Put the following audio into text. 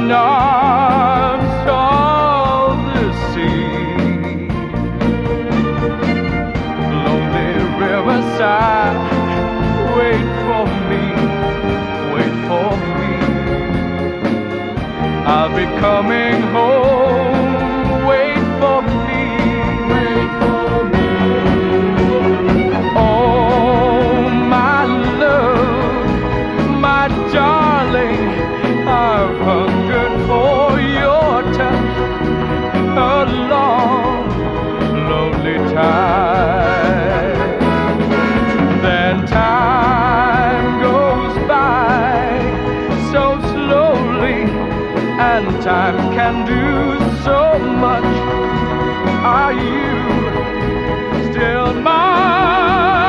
arms of the sea. Lonely riverside, wait for me, wait for me. I'll be coming home, wait for me, wait for me. Oh, my love, my darling, I've hungered for your touch a long, lonely time. Then time goes by so slowly, and time can do so much. Are you still mine?